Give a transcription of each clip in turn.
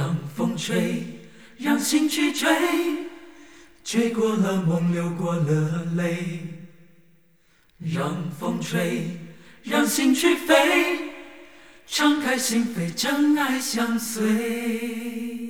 让风吹，让心去追，追过了梦，流过了泪。让风吹，让心去飞，敞开心扉，真爱相随。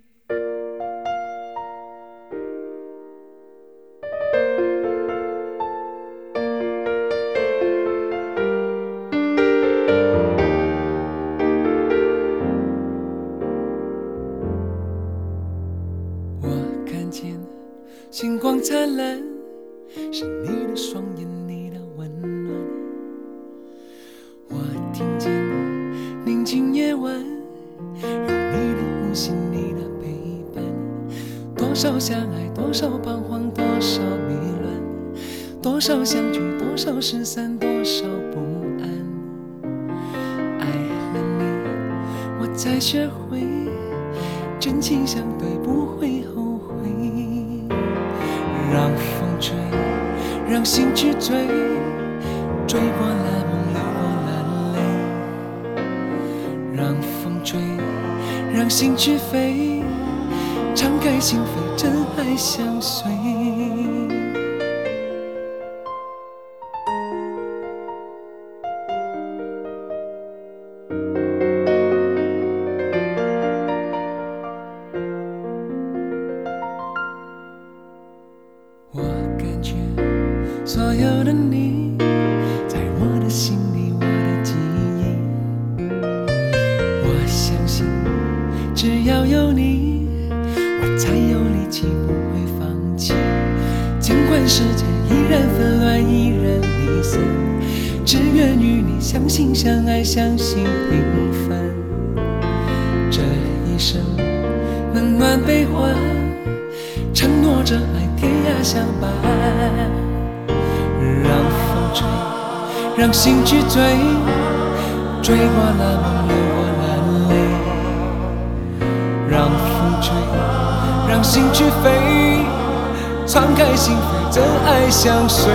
星光灿烂，是你的双眼，你的温暖。我听见宁静夜晚，有你的呼吸，你的陪伴。多少相爱，多少彷徨，多少迷乱，多少相聚，多少失散，多少不安。爱了你，我才学会真情相对，不会后悔。让风吹，让心去追，追过了梦，流过了泪。让风吹，让心去飞，敞开心扉，真爱相随。我感觉所有的你，在我的心里，我的记忆。我相信，只要有你，我才有力气，不会放弃。尽管世界依然纷乱，依然离散，只愿与你相信、相爱、相信平凡。这一生，冷暖悲欢，承诺着爱，天涯相伴。让风吹，让心去追，追过了梦，流过了泪。让风吹，让心去飞，敞开心扉，真爱相随。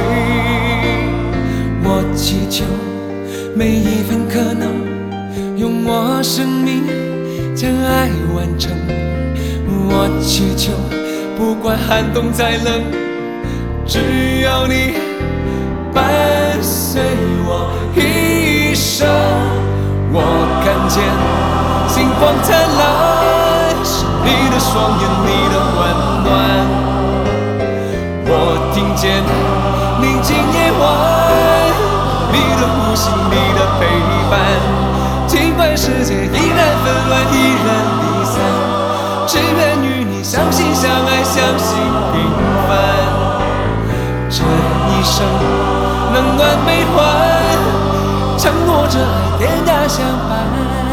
我祈求每一份可能，用我生命将爱完成。我祈求不管寒冬再冷，只要你伴随我一生。我看见星光灿烂，是你的双眼，你的温暖。我听见宁静夜晚，你的呼吸，你的陪伴。尽管世界依然纷乱，依然离散，只愿与你相信、相爱、相信平凡。这一生冷暖悲欢，承诺着爱，天涯相伴。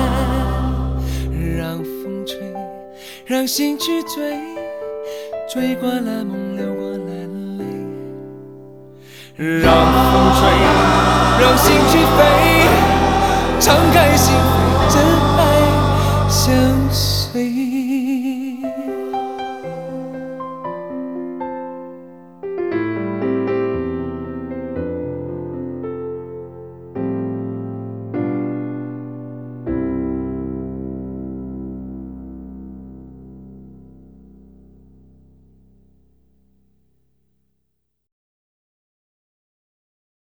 让风吹，让心去追，追过了梦，流过了泪。让风吹，让心去飞，敞开心扉，